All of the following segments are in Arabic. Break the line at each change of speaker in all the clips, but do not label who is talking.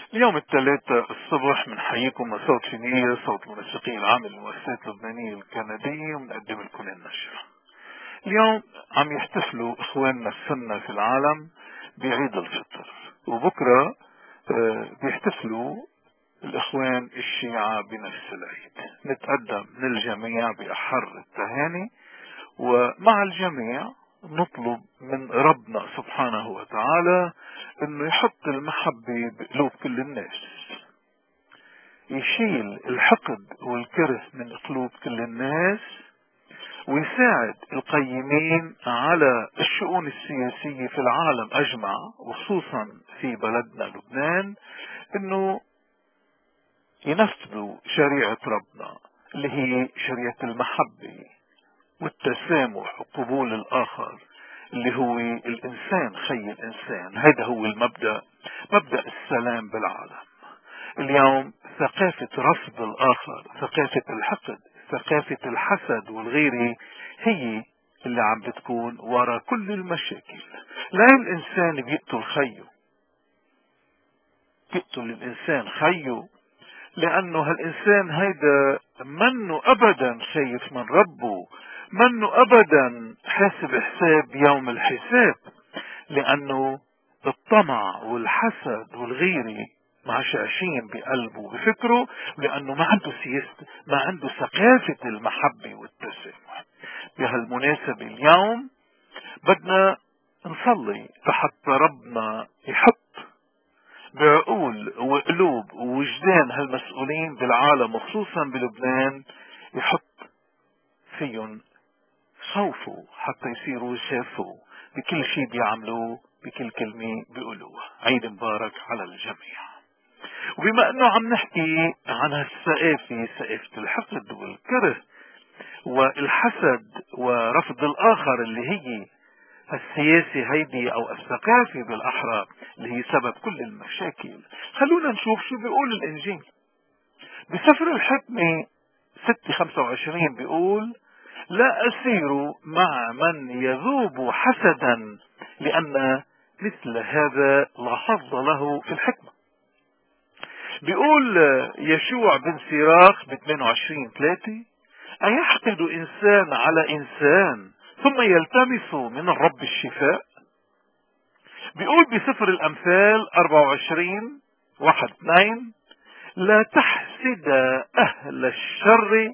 اليوم الثلاثاء الصبح بنحييكم من صوت فينية، صوت المنسقين العام للمؤسسات اللبنانية الكندية، وبنقدم لكم النشرة. اليوم عم يحتفلوا اخواننا السنة في العالم بعيد الفطر، وبكرة بيحتفلوا الاخوان الشيعة بنفس العيد. نتقدم من الجميع بأحر التهاني، ومع الجميع نطلب من ربنا سبحانه وتعالى انه يحط المحبة بقلوب كل الناس، يشيل الحقد والكره من قلوب كل الناس، ويساعد القيمين على الشؤون السياسية في العالم اجمع، وخصوصا في بلدنا لبنان، انه ينفذوا شريعة ربنا اللي هي شريعة المحبة والتسامح وقبول الآخر، اللي هو الإنسان خي الإنسان. هذا هو المبدأ، مبدأ السلام بالعالم. اليوم ثقافة رفض الآخر، ثقافة الحقد، ثقافة الحسد والغيرة هي اللي عم بتكون وراء كل المشاكل. لا الإنسان بيقتل خيه، بيقتل الإنسان خيه لأنه هالإنسان هيدا منه أبدا خايف من ربه، منه أبدا حاسب حساب يوم الحساب، لأنه الطمع والحسد والغيرة معشعشين بقلبه بفكره، لأنه ما عنده سياسة، ما عنده ثقافة المحبة والتسامح. بهالمناسبة اليوم بدنا نصلي لحتى ربنا يحط بعقول وقلوب ووجدان هالمسؤولين بالعالم وخصوصا بلبنان، يحط فيهم خوفه حتى يصيروا يخافوا بكل شيء بيعملوه، بكل كلمة بيقولوها. عيد مبارك على الجميع. وبما انه عم نحكي عن هالثقافة، ثقافة الحقد والكره والحسد ورفض الآخر، اللي هي السياسة هيدي او الثقافة بالاحرى اللي هي سبب كل المشاكل، خلونا نشوف شو بيقول الانجيل. بسفر الحكمة 6:25 بيقول: لا اسير مع من يذوب حسدا، لان مثل هذا لا حظ له في الحكمة. بيقول يشوع بن سيراخ ب 28:3: ايحقد انسان على انسان ثم يلتمس من الرب الشفاء؟ بيقول بسفر الأمثال 24:1-2: لا تحسد أهل الشر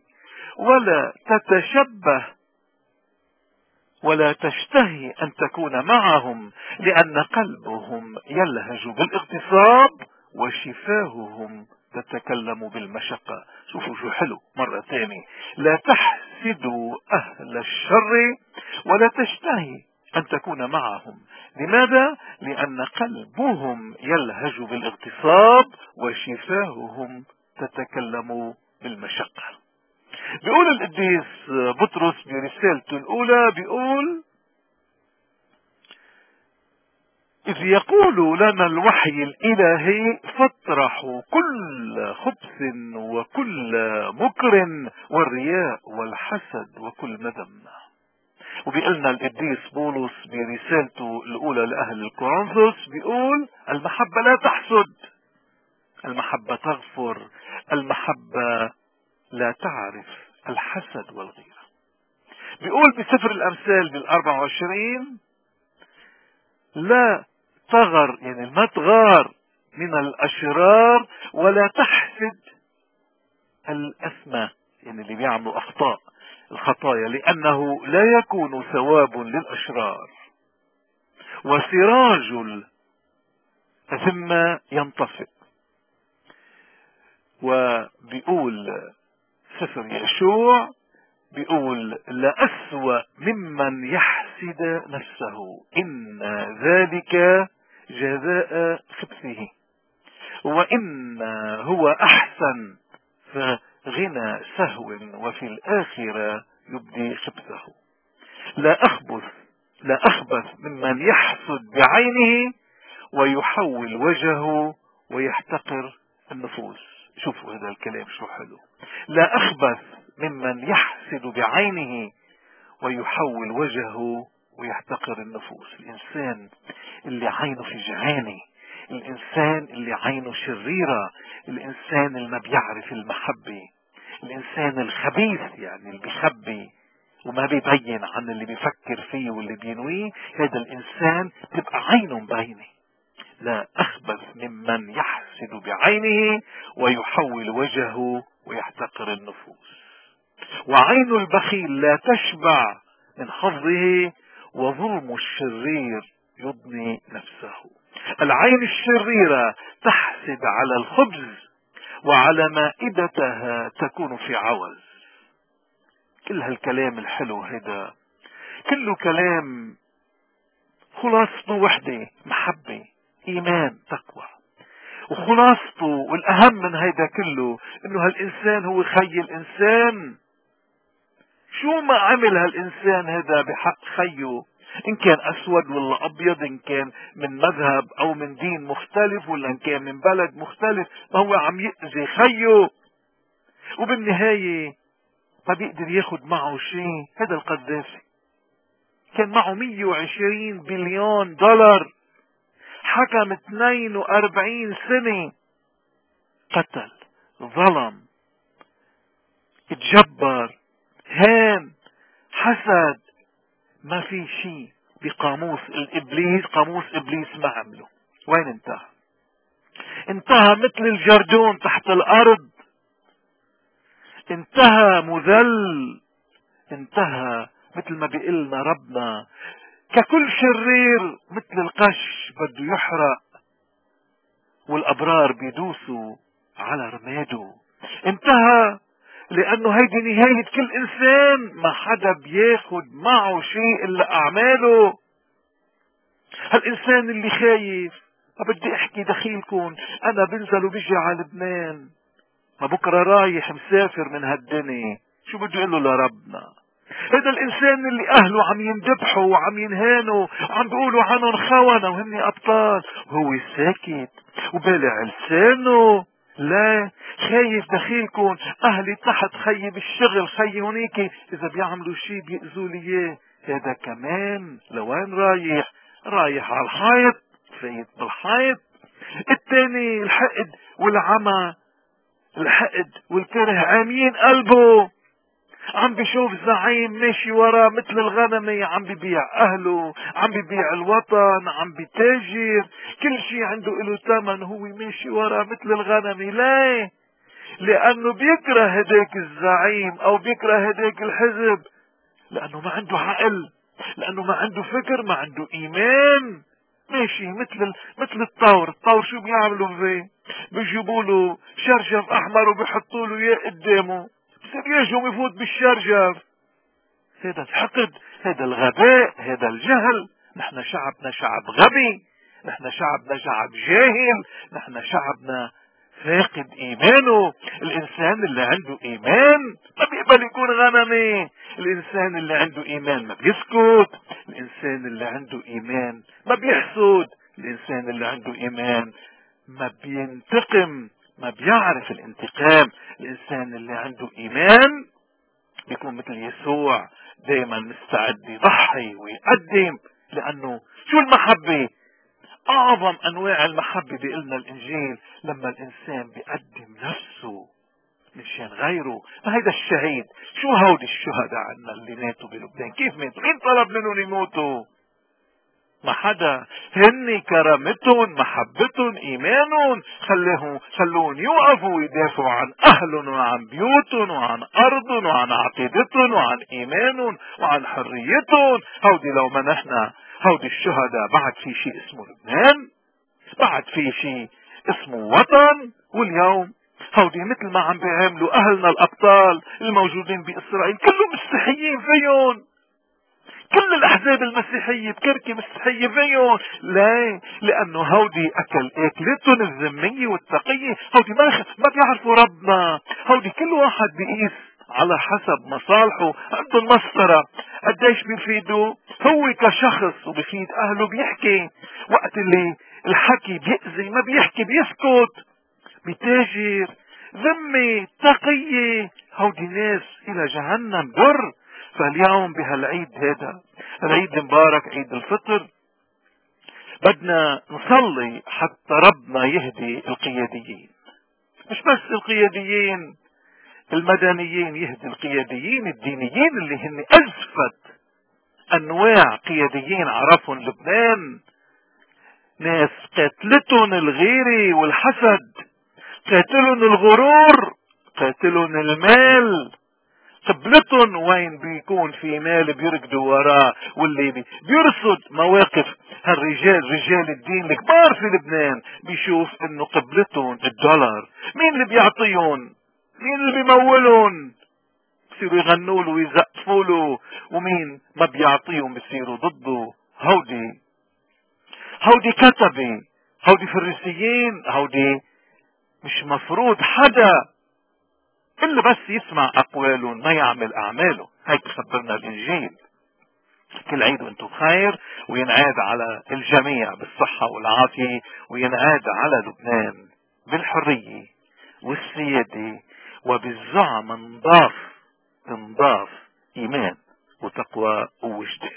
ولا تشتهي أن تكون معهم، لأن قلبهم يلهج بالاغتصاب وشفاههم تتكلم بالمشقة. شوفوا شو حلو مرة ثانية: لا تحسدوا أهل الشر ولا تشتهي أن تكون معهم. لماذا؟ لأن قلبهم يلهج بالاغتصاب وشفاههم تتكلم بالمشقة. بيقول القديس بطرس برسالته الأولى، بيقول: إذ يقول لنا الوحي الإلهي فاطرحوا كل خبث وكل مكر والرياء والحسد وكل مذمة. وبيقلنا القديس بولس برسالته الأولى لأهل الكورنثوس، بيقول: المحبة لا تحسد، المحبة تغفر، المحبة لا تعرف الحسد والغيرة. بيقول بسفر الأمثال بال24: لا تغر، يعني ما تغار من الأشرار، ولا تحسد الأثمى، يعني اللي بيعملوا أخطاء الخطايا، لأنه لا يكون ثواب للأشرار وسراج الأثمة ينطفئ. وبيقول سفر يشوع، بيقول: لا أسوأ ممن يحسد نفسه، إن ذلك جزاء خبثه، وإن هو أحسن فغنى سهو، وفي الآخرة يبدي خبثه. لا أخبث ممن يحسد بعينه ويحول وجهه ويحتقر النفوس. شوفوا هذا الكلام شو حلو: لا أخبث ممن يحسد بعينه ويحول وجهه ويحتقر النفوس. الإنسان اللي عينه في جعانة، الإنسان اللي عينه شريرة، الإنسان اللي ما بيعرف المحبة، الإنسان الخبيث يعني اللي بيخبي وما بيبين عن اللي بيفكر فيه واللي بينويه، هذا الإنسان تبقى عينه مبينة. لا أخبث ممن يحسد بعينه ويحول وجهه ويحتقر النفوس. وعين البخيل لا تشبع من حظه، وظلم الشرير يضني نفسه. العين الشريرة تحسد على الخبز، وعلى مائدتها تكون في عوز. كل هالكلام الحلو هذا كله كلام خلاصته وحدة: محبة، إيمان، تقوى. وخلاصته والأهم من هيدا كله إنه هالإنسان هو خي الإنسان. شو ما عمل هالإنسان هذا بحق خيه، إن كان أسود ولا أبيض، إن كان من مذهب أو من دين مختلف، ولا إن كان من بلد مختلف، ما هو عم يأذي خيه. وبالنهاية ما بيقدر ياخد معه شيء. هذا القذافي كان معه 120 بليون دولار، حكم 42 سنة، قتل، ظلم، اتجبر، هان، حسد. ما في شيء بقاموس الإبليس، قاموس إبليس ما عمله. وين انتهى؟ انتهى مثل الجردون تحت الأرض، انتهى مذل، انتهى مثل ما بيقلنا ربنا: ككل شرير مثل القش بده يحرق، والأبرار بيدوسوا على رماده. انتهى لأنه هيدي نهاية كل إنسان، ما حدا بياخد معه شيء إلا أعماله. هالإنسان اللي خايف: ما بدي أحكي دخيلكم، أنا بنزل وبيجي على لبنان، ما بكرة رايح مسافر من هالدنيا، شو بده يقول له لربنا؟ هذا الإنسان اللي أهله عم يندبحوا وعم ينهانوا وعم بيقولوا عنهم خونة وهن أبطال، وهو ساكت وبالع لسانه. لا، خايف دخيلكم، أهلي تحت، خيي بالشغل، خيي هونيك، إذا بيعملوا شي بيأذوا لي إياه. هذا كمان لوين رايح؟ رايح على الحيط، فايت بالحيط. التاني الحقد والعمى، الحقد والكره عاميين قلبه، عم بيشوف زعيم ماشي وراه مثل الغنمة، عم بيبيع أهله، عم بيبيع الوطن، عم بيتاجر، كل شيء عنده له ثمن، هو ماشي وراه مثل الغنمة. ليه؟ لأنه بيكره هداك الزعيم أو بيكره هداك الحزب، لأنه ما عنده عقل، لأنه ما عنده فكر، ما عنده إيمان. ماشي مثل الطور. الطور شو بيعملوا فيه؟ بيجيبوا له شرشف أحمر وبيحطوا له إياه قدامه، بصير يجوا يفوت بالشرشف. هذا الحقد، هذا الغباء، هذا الجهل. نحن شعبنا شعب غبي، نحن شعبنا شعب جاهل، نحن شعبنا فاقد إيمانه. الإنسان اللي عنده إيمان ما بيقبل يكون غنمي. الإنسان اللي عنده إيمان ما بيسكت. الإنسان اللي عنده إيمان ما بيحسد. الإنسان اللي عنده إيمان ما بينتقم، ما بيعرف الانتقام. الإنسان اللي عنده إيمان بيكون مثل يسوع، دائما مستعد يضحي ويقدم. لأنه شو المحبة؟ أعظم أنواع المحبة بيقلنا الإنجيل لما الإنسان بيقدم نفسه مشان غيره. ما هيدا الشهيد. شو هودي الشهداء عنا اللي ماتوا بلبنان؟ كيف ماتوا؟ مين طلب منهم يموتوا؟ ما حدا. هن كرامتهم، محبتهم، ايمانهم خلون يوقفوا ويدافعوا عن اهلهم وعن بيوتهم وعن ارضهم وعن عقيدتهم وعن ايمانهم وعن حريتهم. هودي لو ما نحن هودي الشهداء، بعد في شيء اسمه لبنان، بعد في شيء اسمه وطن. واليوم هودي مثل ما عم بيعملوا اهلنا الابطال الموجودين باسرائيل، كلهم مستحيين فيهم. كل الاحزاب المسيحية بكركي مستحية فيهم. ليه؟ لانه هودي اكلتهم الذمية والتقية. هودي ما بيعرفوا ربنا. هودي كل واحد بيقيس على حسب مصالحه. عندهم مسطرة قديش بيفيدوا هو كشخص وبيفيد اهله. بيحكي وقت اللي الحكي بيأذي ما بيحكي، بيسكت، بتاجر، ذمي، تقية. هودي ناس الى جهنم در. فاليوم بهالعيد هذا، العيد المبارك، عيد الفطر، بدنا نصلي حتى ربنا يهدي القياديين، مش بس القياديين المدنيين، يهدي القياديين الدينيين اللي هن أزفت أنواع قياديين عرفهم لبنان. ناس قاتلتهم الغيرة والحسد، قاتلهم الغرور، قاتلهم المال، قبلتهم وين بيكون في مال بيركضوا وراه، واللي بيرصد مواقف هالرجال رجال الدين الكبار في لبنان بيشوف انه قبلتهم الدولار. مين اللي بيعطيهم؟ مين اللي بيمولهم؟ بصيروا يغنوا له ويزقفوا له، ومين ما بيعطيهم بصيروا ضده. هودي كتبة، هودي فريسيين، هودي مش مفروض حدا إلا بس يسمع أقوالهم ما يعمل أعماله. هيك خبرنا الإنجيل. كل عيد وانتم بخير، وينعاد على الجميع بالصحة والعافية، وينعاد على لبنان بالحرية والسيادة وبالزعم انضاف إيمان وتقوى ووجدان.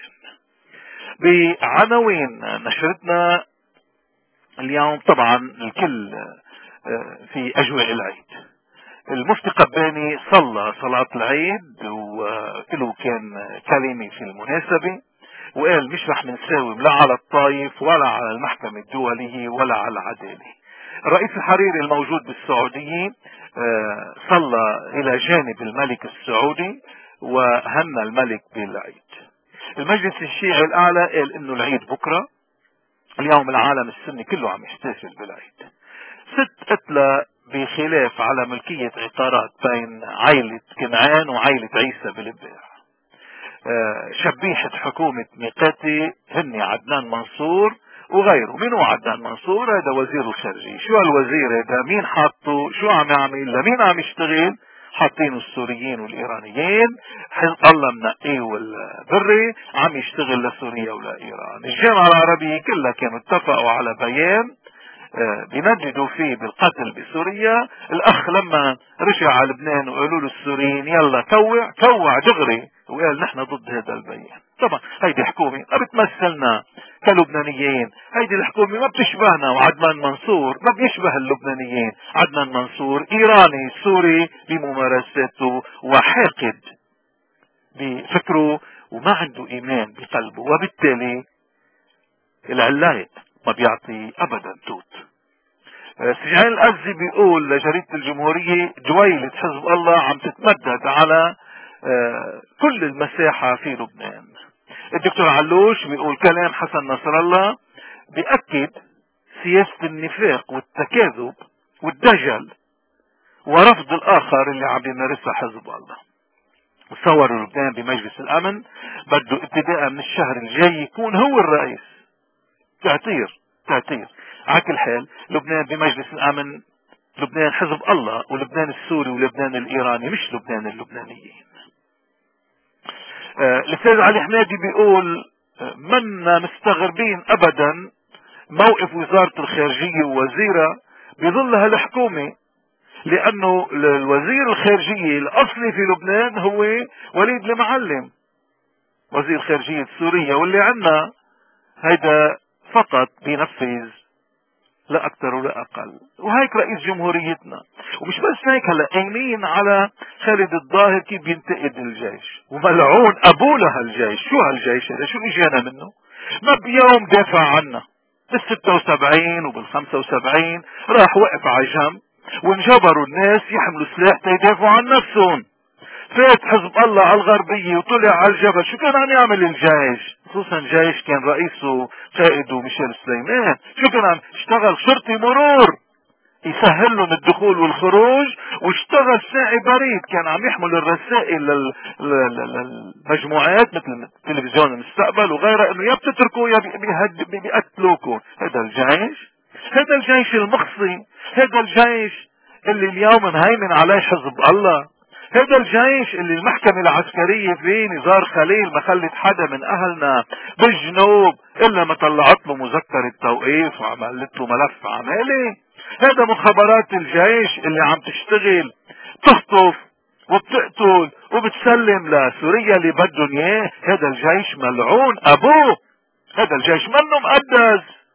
بعناوين نشرتنا اليوم، طبعا الكل في أجواء العيد. المفتي قباني صلى صلاة العيد وله كان كلمة في المناسبة، وقال مش رح نساوم لا على الطائف ولا على المحكمة الدولية ولا على العدالة. الرئيس الحريري الموجود بالسعودية صلى إلى جانب الملك السعودي وهنى الملك بالعيد. المجلس الشيعي الأعلى قال إنه العيد بكرة. اليوم العالم السني كله عم يحتفل بالعيد. 6 قتلى بخلاف على ملكية عقارات بين عائلة كنعان وعائلة عيسى بالبيع. شبيحة حكومة ميقاتي هني عدنان منصور وغيره. مين هو عدنان منصور؟ هذا وزير الخارجية. شو هالوزير هذا؟ مين حاطه؟ شو عم يعمل؟ لمين عم يشتغل؟ حاطينه السوريين والإيرانيين. الله منقيه والبري عم يشتغل لسوريا ولا إيران. الجامعة العربية كلها كانوا اتفقوا على بيان بينددوا فيه بالقتل بسوريا. الاخ لما رجع على لبنان وقالوا له السوريين يلا كوع دغري، وقال نحن ضد هذا البيان. طبعا هيدي حكومة ما بتمثلنا كلبنانيين، هيدي الحكومة ما بتشبهنا، وعدنان منصور ما بيشبه اللبنانيين. عدنان منصور ايراني سوري بممارساته وحاقد بفكره وما عنده ايمان بقلبه، وبالتالي العلاق ما بيعطي ابدا توت. سجعان الأزي بيقول لجريدة الجمهورية جويلة حزب الله عم تتمدد على كل المساحة في لبنان. الدكتور علوش بيقول كلام حسن نصر الله بيأكد سياسة النفاق والتكاذب والدجل ورفض الآخر اللي عم يمارسها حزب الله. وصوروا لبنان بمجلس الأمن بده ابتداء من الشهر الجاي يكون هو الرئيس. تعتير. على كل حال لبنان بمجلس الامن لبنان حزب الله، ولبنان السوري ولبنان الايراني، مش لبنان اللبنانيين. الاستاذ علي حمادي بيقول منا مستغربين ابدا موقف وزارة الخارجية ووزيرها بظل هالحكومة، لانه الوزير الخارجية الاصلي في لبنان هو وليد المعلم وزير خارجية سوريا، واللي عنا هيدا فقط بينفذ لا اكثر ولا اقل. وهيك رئيس جمهوريتنا. ومش بس هيك، هلا قايمين على خالد الظاهر كيف بينتقد الجيش، وملعون ابوه لهالجيش. شو هالجيش هذا؟ شو اجانا منه؟ ما بيوم دافع عنا بال76 وبال75 راح وقف على جنب وانجبروا الناس يحملوا سلاح تيدافعوا عن نفسهم. فات حزب الله على الغربية وطلع على الجبل. شو كان عم يعمل الجيش؟ خصوصا جيش كان رئيسه قائده ميشيل سليمان. شو كان عم اشتغل شرطي مرور يسهل لهم الدخول والخروج، واشتغل ساعي بريد كان عم يحمل الرسائل للمجموعات مثل تلفزيون المستقبل وغيرها، انه يا بتتركوا يا بيقتلوكم. هذا الجيش المخصي، هذا الجيش اللي اليوم مهيمن عليه حزب الله، هذا الجيش اللي المحكمة العسكرية فيه نزار خليل ما خلت حدا من اهلنا بالجنوب الا ما طلعت له مذكرة توقيف وعملت له ملف عمالي. هذا مخابرات الجيش اللي عم تشتغل تخطف وبتقتل وبتسلم لسوريا اللي بدهم اياه. هذا الجيش ملعون ابوه، هذا الجيش منه مقدس.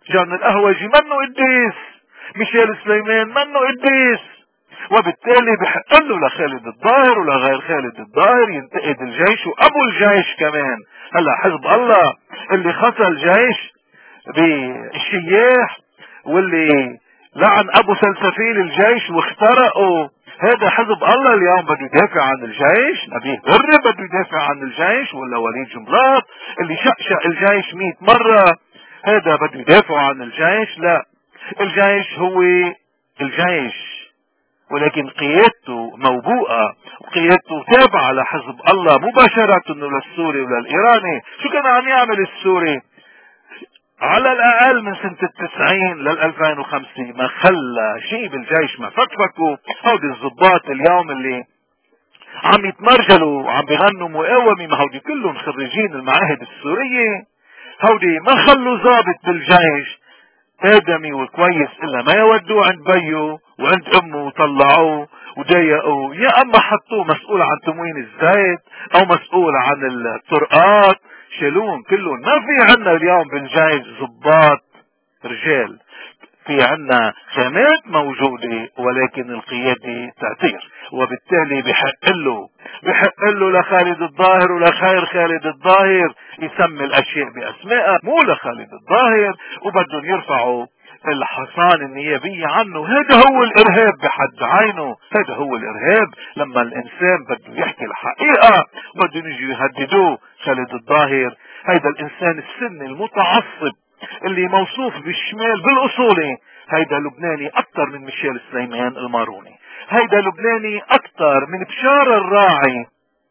جان القهوجي منه قديس، ميشيل سليمان منه قديس، وبالتالي بحق له لخالد الظاهر ولغير خالد الظاهر ينتقد الجيش وابو الجيش كمان. هلا حزب الله اللي خسر الجيش بالشياح واللي لعن ابو سلسفيل الجيش واخترقوا، هذا حزب الله اليوم بده يدافع عن الجيش؟ نبيه بري بده يدافع عن الجيش؟ ولا وليد جنبلاط اللي شقشق الجيش 100 مرة هذا بده يدافع عن الجيش؟ لا، الجيش هو الجيش، ولكن قيادته موبوءة وقيادته تابعة لحزب الله مباشرة للسوري وللإيراني. شو كان عم يعمل السوري؟ على الأقل من سنة 90 2005 ما خلى شيء بالجيش، ما فكفكوا. هودي الضباط اليوم اللي عم يتمرجلوا وعم بيغنوا مقاومة، ما هودي كلهم خريجين المعاهد السورية، هودي ما خلوا ضابط بالجيش آدمي وكويس إلا ما يودوه عند بيه وعند أمه وطلعوه وضايقوه، يا أما حطوه مسؤول عن تموين الزيت أو مسؤول عن الطرقات، شالون كلهم. ما في عنا اليوم بالجيش ضباط رجال، في عنا خامات موجودة ولكن القيادة تأثير، وبالتالي بحق له لخالد الظاهر ولخير خالد الظاهر يسمي الاشياء باسمائها، مو لخالد الظاهر، وبدهم يرفعوا الحصانة النيابية عنه. هذا هو الارهاب بحد عينه، هذا هو الارهاب لما الانسان بده يحكي الحقيقة بدهم يجوا يهددوه. خالد الظاهر هذا الانسان السني المتعصب اللي موصوف بالشمال بالاصولي، هيدا لبناني اكتر من ميشيل سليمان الماروني، هيدا لبناني اكتر من بشار الراعي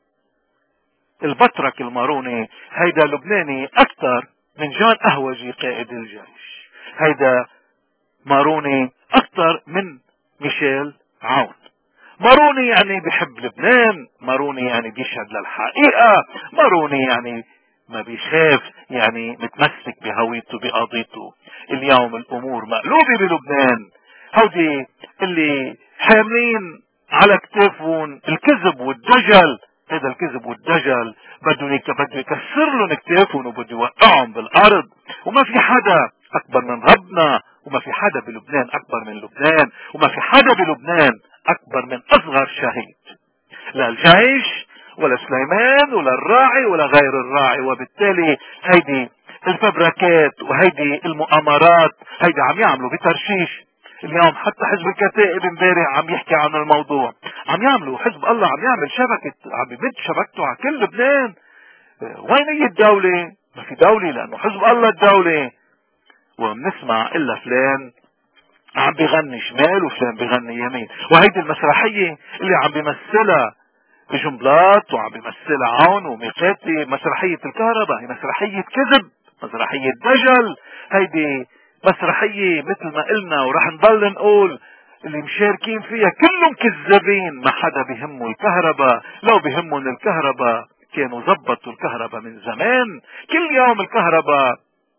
البطرك الماروني، هيدا لبناني اكتر من جان قهوجي قائد الجيش، هيدا ماروني اكتر من ميشيل عون. ماروني يعني بحب لبنان، ماروني يعني بيشهد للحقيقة، ماروني يعني ما بيخاف، يعني متمسك بهويته بقضيته. اليوم الامور مقلوبة بلبنان، هودي اللي حاملين على كتافهم الكذب والدجل، هذا الكذب والدجل بده يكسر لهم كتافهم وبده يوقعهم بالارض. وما في حدا اكبر من ربنا، وما في حدا بلبنان اكبر من لبنان، وما في حدا بلبنان اكبر من اصغر شهيد، لا الجيش ولا سليمان ولا الراعي ولا غير الراعي. وبالتالي هيدي الفبركات وهيدي المؤامرات هيدي عم يعملوا بترشيش. اليوم حتى حزب الكتائب امبارح عم يحكي عن الموضوع، عم يعملوا حزب الله عم يعمل شبكة، عم يمد شبكته على كل لبنان. وين هي الدولة؟ ما في دولة لانه حزب الله الدولة. وبنسمع الا فلان عم بيغني شمال وفلان بيغني يمين، وهيدي المسرحية اللي عم بيمثلها بجنبلاط وعم بيمثلها عون وميقاتي، مسرحية الكهرباء، هي مسرحية كذب، مسرحية دجل، هيدي مسرحية مثل ما قلنا ورح نضل نقول اللي مشاركين فيها كلهم كذابين. ما حدا بهمه الكهرباء، لو بهمهم الكهرباء كانوا زبطوا الكهرباء من زمان. كل يوم الكهرباء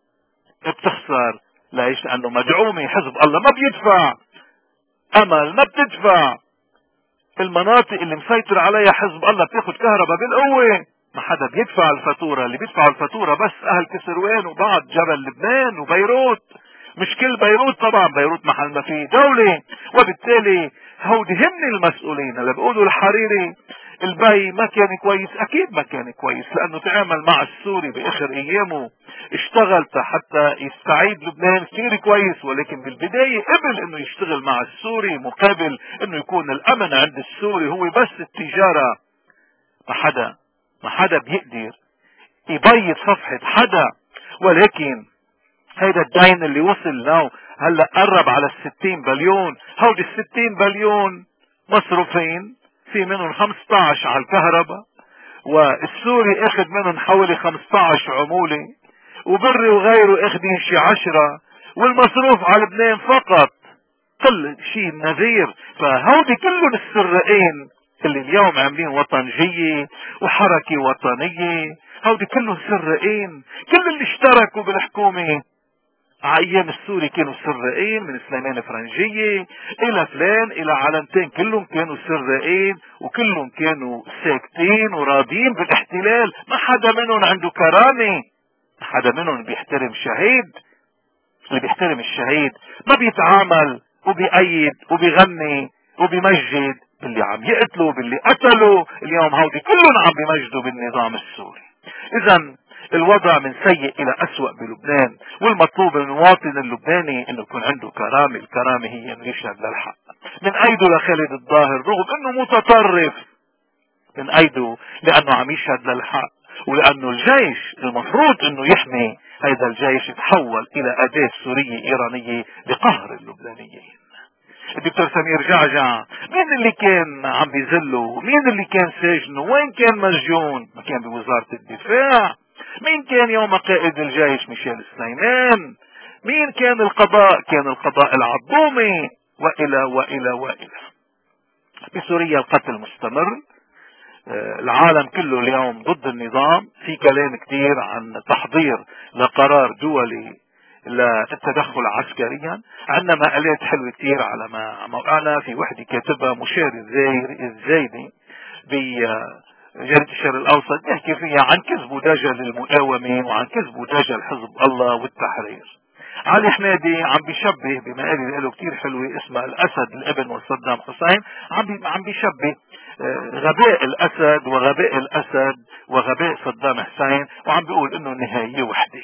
بتخسر، ليش؟ لانه مدعومة، حزب الله ما بيدفع، امل ما بتدفع، المناطق اللي مسيطر عليها حزب الله بتاخد كهرباء بالقوة، ما حدا بيدفع الفاتورة. اللي بيدفعوا الفاتورة بس اهل كسروان وبعض جبل لبنان وبيروت، مش كل بيروت طبعا، بيروت محل ما فيه دولة. وبالتالي هودي هن المسؤولين. اللي بيقولوا الحريري البي ما كان كويس، اكيد ما كان كويس لانه تعامل مع السوري باخر ايامه، اشتغل حتى يستعيد لبنان كثير كويس، ولكن بالبداية قبل انه يشتغل مع السوري مقابل انه يكون الامن عند السوري هو بس التجارة. ما حدا بيقدر يبيض صفحة حدا. ولكن هيدا الدين اللي وصل له هلا قرب على 60 بليون، هودي 60 بليون مصروفين، في منهم 15 على الكهرباء، والسوري اخذ منهم حوالي 15 عمولة، وبري وغيره اخذين شي 10، والمصروف على لبنان فقط كل شيء نذير. فهودي كلهم السرقين اللي اليوم عاملين وطنجية وحركة وطنية، هودي كلهم سرقين. كل اللي اشتركوا بالحكومة ايام السوري كانوا سرقين، من سليمان فرنجية الى فلان الى علنتين، كلهم كانوا سرقين وكلهم كانوا ساكتين وراضين بالاحتلال. ما حدا منهم عنده كرامة، ما حدا منهم بيحترم شهيد. اللي بيحترم الشهيد ما بيتعامل وبيأيد وبيغني وبيمجد باللي عم يقتلوا باللي قتلوا. اليوم هودي كلهم عم بيمجدوا بالنظام السوري. اذا الوضع من سيء الى اسوأ بلبنان، والمطلوب من المواطن اللبناني انه يكون عنده كرامة. الكرامة هي انه يشهد للحق. من ايده لخالد الظاهر رغم انه متطرف، من ايده لانه عم يشهد للحق، ولانه الجيش المفروض انه يحمي هذا الجيش تحول الى اداة سورية ايرانية لقهر اللبنانيين. الدكتور سمير جعجع مين اللي كان عم بيذله؟ مين اللي كان سجنه؟ وين كان مسجون؟ ما كان بوزارة الدفاع؟ مين كان يوم قائد الجيش؟ ميشيل سليمان. مين كان القضاء؟ كان القضاء العضومي، وإلى وإلى وإلى. بسوريا القتل مستمر. العالم كله اليوم ضد النظام. في كلام كتير عن تحضير لقرار دولي للتدخل عسكريا. عندنا مقالات حلوة كتير على موقعنا. في وحدة كاتبها مشير الزايدي بجريدة الشرق الأوسط، بيحكي فيها عن كذب ودجل المقاومة وعن كذب ودجل حزب الله والتحرير. علي حمادي عم بيشبه بمقالة له كتير حلوة اسمها الأسد الابن وصدام حسين. عم بيشبه غباء الأسد وغباء الأسد وغباء صدام حسين، وعم بيقول انه النهاية وحدة.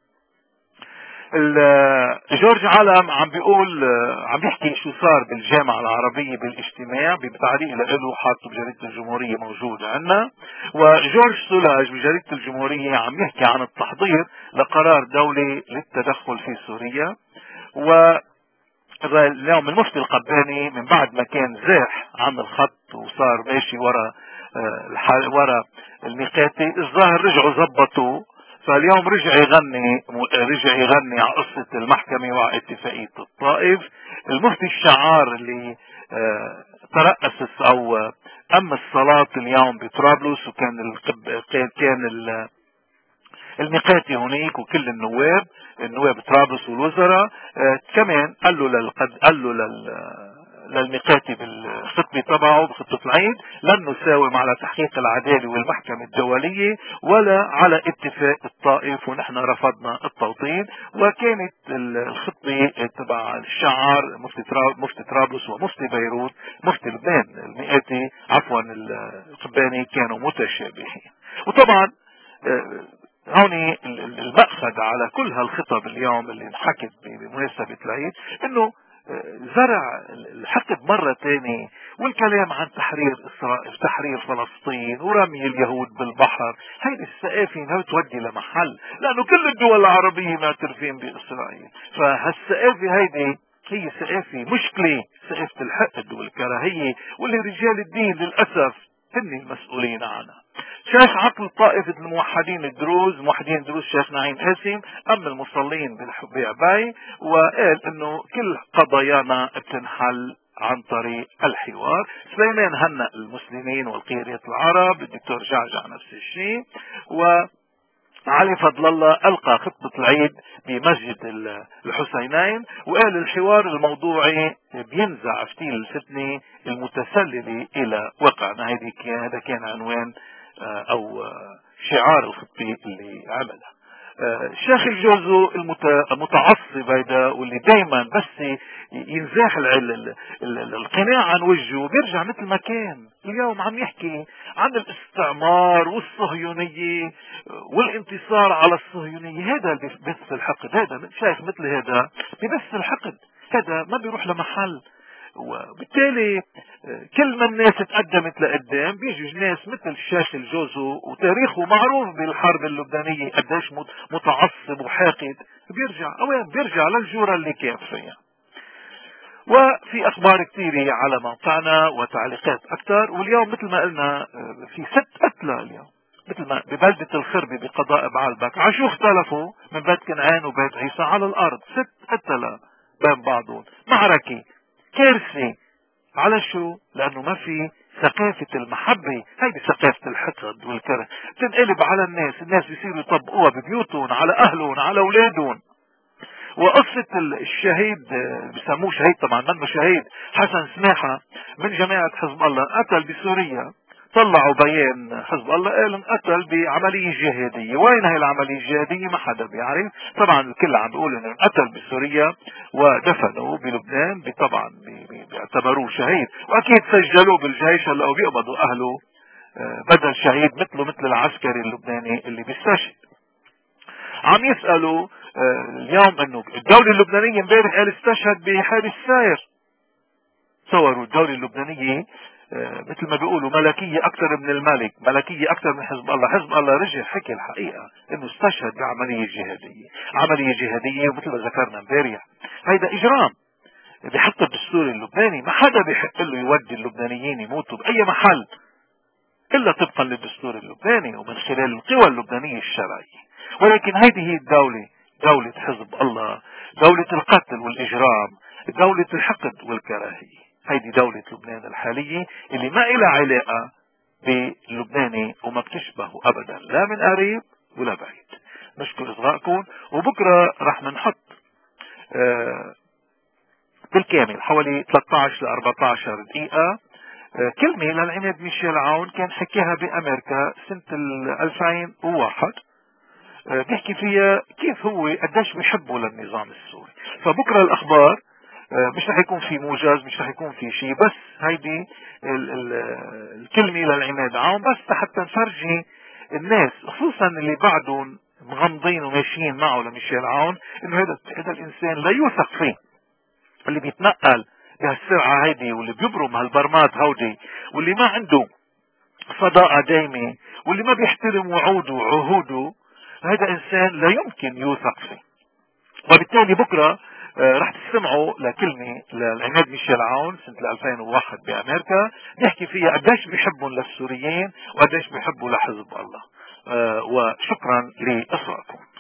جورج علم عم بيقول، عم بيحكي شو صار بالجامعة العربية بالاجتماع بتعليق له حاطه بجريدة الجمهورية موجود عنا. وجورج سولاج بجريدة الجمهورية عم يحكي عن التحضير لقرار دولي للتدخل في سوريا. اليوم المفتي القباني من بعد ما كان زاح عن الخط وصار ماشي ورا الميقاتي، الظاهر رجعوا زبطوا. فاليوم رجع يغني على قصة المحكمة وعلى اتفاقية الطائف. المفتي الشعار اللي ترأس او ام الصلاة اليوم بطرابلس، وكان كان الميقاتي هناك وكل النواب طرابلس والوزراء. كمان قال له للميقاتي بالخطبة تبعه بخطبة العيد لن نساوم على تحقيق العدالة والمحكمة الدولية ولا على اتفاق الطائف، ونحن رفضنا التوطين. وكانت الخطبة تبع الشعار مفتي طرابلس ومفتي بيروت مفتي لبنان الميقاتي عفوا القباني كانوا متشابهين. وطبعا هون المأخذ على كل هالخطب اليوم اللي انحكت بمناسبة العيد انه زرع الحقد مرة تاني، والكلام عن تحرير اسرائيل، تحرير فلسطين، ورمي اليهود بالبحر. هيدي السقافة ما بتودي لمحل، لانه كل الدول العربية معترفين باسرائيل. فهالسقافة هيدي هي سقافة مشكلة، سقافة الحقد والكراهية، واللي رجال الدين للأسف هن المسؤولين عنها. شيخ عقل طائفة الموحدين الدروز، موحدين الدروز شيخ نعيم قاسم أم المصلين بعباي، وقال انه كل قضايانا بتنحل عن طريق الحوار. سليمان هنأ المسلمين والقيادات العرب، الدكتور جعجع نفس الشيء. وعلي فضل الله ألقى خطبة العيد بمسجد الحسينين وقال الحوار الموضوعي بينزع فتيل الفتنة المتسللة إلى واقعنا. هذا كان عنوان او شعار الخطبة اللي عملها. الشيخ الجوزو المتعصب هيدا، واللي دايما بس ينزاح القناع عن وجهه بيرجع مثل ما كان. اليوم عم يحكي عن الاستعمار والصهيونية والانتصار على الصهيونية. هذا اللي بث الحقد. هذا شايف مثل هذا ببث الحقد، هذا ما بيروح لمحل. وبالتالي كل ما الناس تقدمت لقدام بيجوا ناس مثل الشيخ الجوزو، وتاريخه معروف بالحرب اللبنانية قديش متعصب وحاقد، بيرجع للجورة اللي كان فيها. وفي اخبار كثيرة على موقعنا وتعليقات اكثر. واليوم مثل ما قلنا في 6 قتلى اليوم، مثل ما ببلدة الخربة بقضاء بعلبك. عشو اختلفوا من بيت كنعان وبيت عيسى على الارض، 6 قتلى بين بعضهم، معركة كارثة. على شو؟ لانه ما في ثقافة المحبة. هيدي ثقافة الحقد والكره تنقلب على الناس بيصيروا يطبقوها ببيوتهم على اهلهم على اولادهم. وقصة الشهيد بسموه شهيد، طبعا منه شهيد، حسن سماحة من جماعة حزب الله قتل بسوريا طلعوا بيان حزب الله قال انقتل بعملية جهادية. وين هي العملية الجهادية؟ ما حدا بيعرف. طبعا الكل عم بيقول انه انقتل بسوريا ودفنوا بلبنان، طبعا بيعتبروه شهيد، واكيد سجلوه بالجيش هلا وبيقبضوا اهله بدل شهيد مثله مثل العسكري اللبناني اللي بيستشهد. عم يسألوا اليوم انه الدولة اللبنانية امبارح قال استشهد بحادث ساير. تصوروا الدولة اللبنانية مثل ما بيقولوا ملكية اكثر من الملك، ملكية اكثر من حزب الله. حزب الله رجع حكي الحقيقة انه استشهد بعملية جهادية، عملية جهادية مثل ما ذكرنا امبارح. هيدا اجرام بحق الدستور اللبناني. ما حدا بيحق له يودي اللبنانيين يموتوا باي محل الا طبقا للدستور اللبناني ومن خلال القوى اللبنانية الشرعية. ولكن هذه هي الدولة، دولة حزب الله، دولة القتل والإجرام، دولة الحقد والكراهية. هذه دولة لبنان الحالية اللي ما إلها علاقة باللبناني وما بتشبهه أبدا لا من قريب ولا بعيد. نشكر إصغائكم، وبكرة رح نحط بالكامل حوالي 13 ل 14 دقيقة كلمة للعماد ميشيل عون كان حكيها بأمريكا سنة 2001، بيحكي فيها كيف هو قديش بيحبه للنظام السوري. فبكرة الأخبار مش رح يكون في موجز، مش رح يكون في شيء، بس هيدي الكلمة للعماد عون بس حتى نفرجي الناس خصوصا اللي بعدهم مغمضين وماشيين معه لميشيل عون انه هذا الانسان لا يوثق فيه، اللي بيتنقل بهالسرعة هيدي واللي بيبرم هالبرمات هودي واللي ما عنده صداقة دايمة واللي ما بيحترم وعوده وعهوده، هذا انسان لا يمكن يوثق فيه. وبالتالي بكرة رح تستمعوا لكلمة للعماد ميشيل عون سنة 2001 بأمريكا بيحكي فيها قديش بيحبوا للسوريين وقديش بيحبوا لحزب الله. وشكرا لإصغائكم.